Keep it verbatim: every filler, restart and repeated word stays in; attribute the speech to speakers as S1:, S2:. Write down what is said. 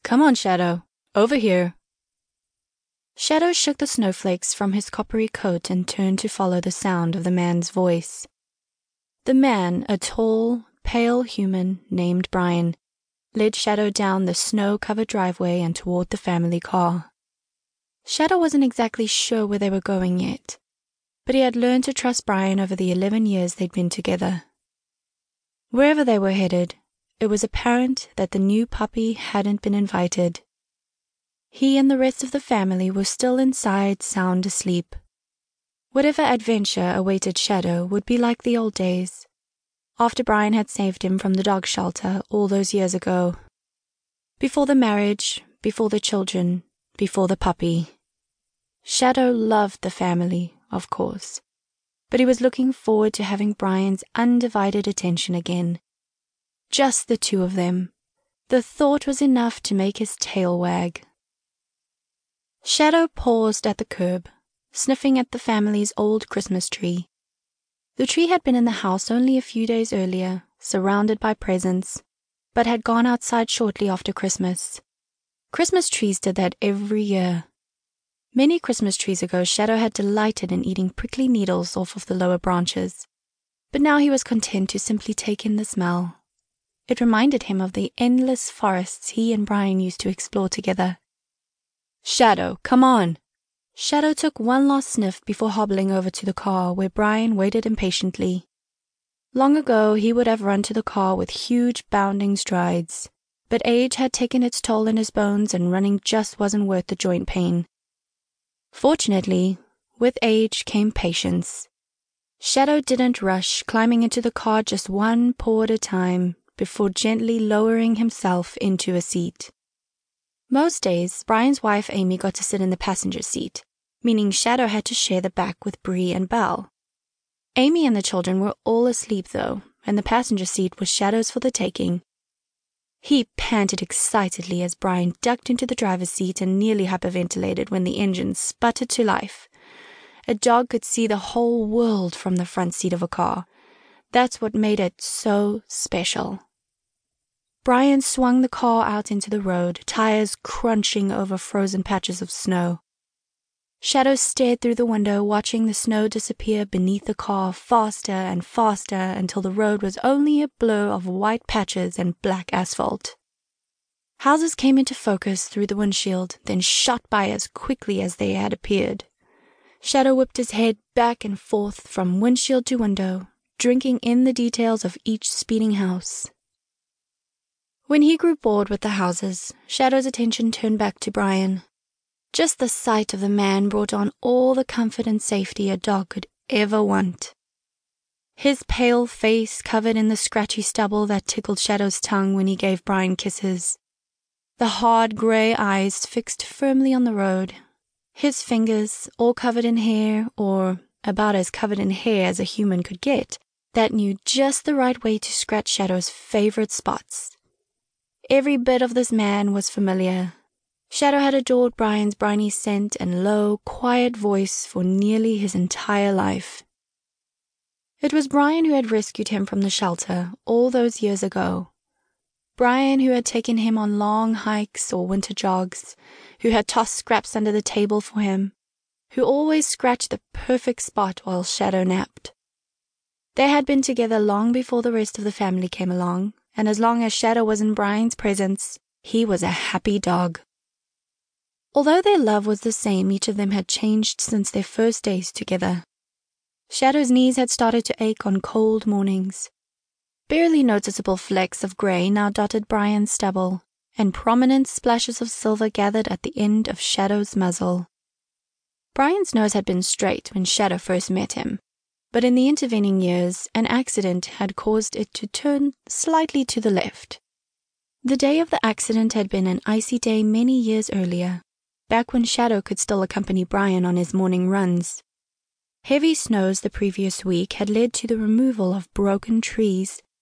S1: Come on, Shadow. Over here. Shadow shook the snowflakes from his coppery coat and turned to follow the sound of the man's voice. The man, a tall, pale human named Brian, led Shadow down the snow-covered driveway and toward the family car. Shadow wasn't exactly sure where they were going yet, but he had learned to trust Brian over the eleven years they'd been together. Wherever they were headed, it was apparent that the new puppy hadn't been invited. He and the rest of the family were still inside, sound asleep. Whatever adventure awaited Shadow would be like the old days, after Brian had saved him from the dog shelter all those years ago. Before the marriage, before the children, before the puppy. Shadow loved the family, of course, but he was looking forward to having Brian's undivided attention again. Just the two of them. The thought was enough to make his tail wag. Shadow paused at the curb, sniffing at the family's old Christmas tree. The tree had been in the house only a few days earlier, surrounded by presents, but had gone outside shortly after Christmas. Christmas trees did that every year. Many Christmas trees ago, Shadow had delighted in eating prickly needles off of the lower branches, but now he was content to simply take in the smell. It reminded him of the endless forests he and Brian used to explore together. Shadow, come on! Shadow took one last sniff before hobbling over to the car where Brian waited impatiently. Long ago, he would have run to the car with huge bounding strides, but age had taken its toll in his bones and running just wasn't worth the joint pain. Fortunately, with age came patience. Shadow didn't rush, climbing into the car just one paw at a time before gently lowering himself into a seat. Most days, Brian's wife Amy got to sit in the passenger seat, meaning Shadow had to share the back with Bree and Belle. Amy and the children were all asleep though, and the passenger seat was Shadow's for the taking. He panted excitedly as Brian ducked into the driver's seat and nearly hyperventilated when the engine sputtered to life. A dog could see the whole world from the front seat of a car. That's what made it so special. Brian swung the car out into the road, tires crunching over frozen patches of snow. Shadow stared through the window, watching the snow disappear beneath the car faster and faster until the road was only a blur of white patches and black asphalt. Houses came into focus through the windshield, then shot by as quickly as they had appeared. Shadow whipped his head back and forth from windshield to window, drinking in the details of each speeding house. When he grew bored with the houses, Shadow's attention turned back to Brian. Just the sight of the man brought on all the comfort and safety a dog could ever want. His pale face covered in the scratchy stubble that tickled Shadow's tongue when he gave Brian kisses. The hard grey eyes fixed firmly on the road. His fingers, all covered in hair, or about as covered in hair as a human could get, that knew just the right way to scratch Shadow's favorite spots. Every bit of this man was familiar. Shadow had adored Brian's briny scent and low, quiet voice for nearly his entire life. It was Brian who had rescued him from the shelter all those years ago. Brian who had taken him on long hikes or winter jogs, who had tossed scraps under the table for him, who always scratched the perfect spot while Shadow napped. They had been together long before the rest of the family came along, and as long as Shadow was in Brian's presence, he was a happy dog. Although their love was the same, each of them had changed since their first days together. Shadow's knees had started to ache on cold mornings. Barely noticeable flecks of grey now dotted Brian's stubble, and prominent splashes of silver gathered at the end of Shadow's muzzle. Brian's nose had been straight when Shadow first met him, but in the intervening years, an accident had caused it to turn slightly to the left. The day of the accident had been an icy day many years earlier, back when Shadow could still accompany Brian on his morning runs. Heavy snows the previous week had led to the removal of broken trees,